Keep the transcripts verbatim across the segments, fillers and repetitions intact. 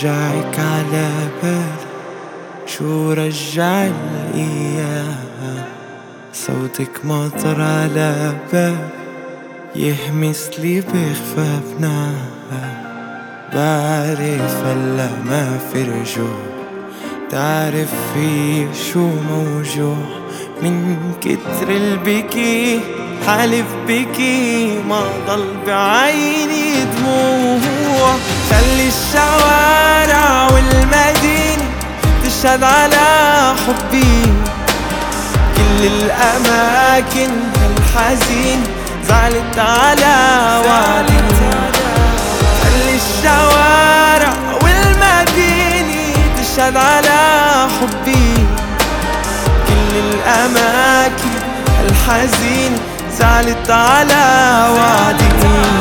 رجعك على بالي، شو رجع الأيام، صوتك مطر على بالي يهمس لي بخفى بنام. بعرف هلا ما في رجوع، تعرف في شو موجوع، من كتر البكي حالف بكي ما ضل بعيني دموع. خلي الشوارع والمدينة تشهد على حبي، كل الأماكن الحزين زعلت على وعدي. خلي الشوارع والمدينة تشهد على حبي، كل الأماكن الحزين زعلت على وعدي.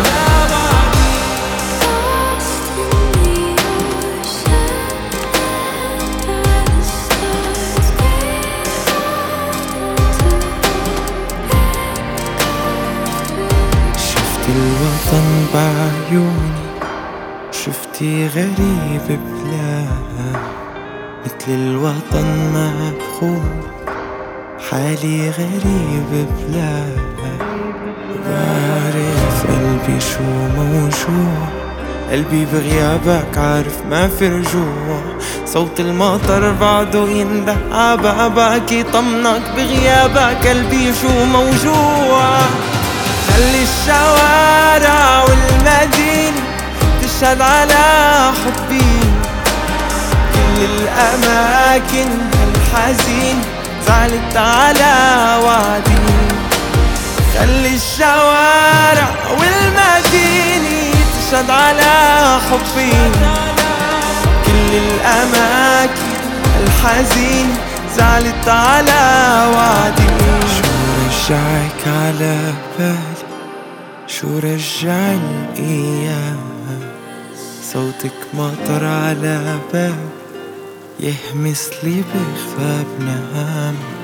الوطن بعيوني شفتي غريب بلا، مثل الوطن مفخور حالي غريب بلا. بعرف قلبي شو موجوع، قلبي بغيابك عارف ما في رجوع. صوت المطر بعده ينده عبابك يطمنك بغيابك، قلبي شو موجوع. خلي الشوارع والمدينة تشهد على حبي، كل الأماكن الحزين زعلت على وعدي. خلي الشوارع والمدينة تشهد على حبي، كل الأماكن الحزين زعلت على وعدي. شو رجعك على بالي، شو رجع الأيام، صوتك مطر على بالي يهمس لي بخفى بنام.